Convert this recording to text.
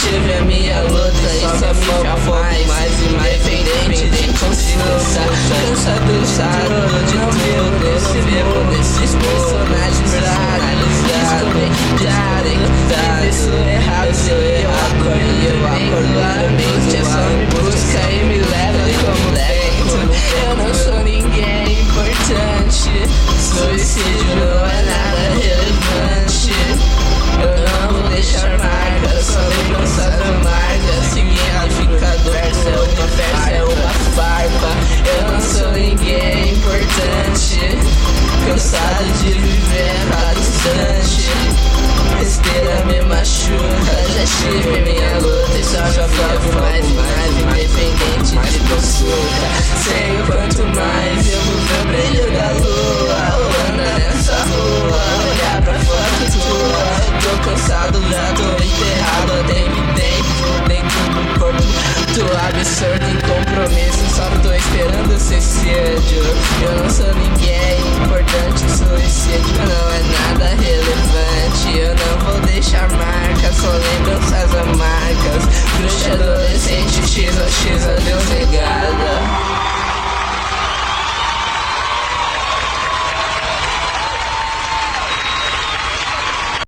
tive a minha luta e só me foco mais independente de confiança. Cansado de não ver desses personagens desconectados. Isso errado, eu acordo claramente. É só me busca e me leva como vento. Eu não sou ninguém importante. Suicídio não é nada relevante. Eu não vou deixar marcas, só lembranças amargas. Significador, é uma farpa. Eu não sou ninguém importante. Cansado de viver a distante. Besteira me machuca. Já tive minha luta e só me foco mais independente de consulta. Sei o quanto mais eu vou ver o brilho da lua. Anda nessa rua, olhar pra foto tua. Tô cansado, já tô enterrado há tempo dentro do corpo. Tô absurdo em compromisso, só tô esperando suicídio. Eu não sou ninguém importante, suicídio não é nada relevante. Eu não vou deixar marcas, só lembranças amargas.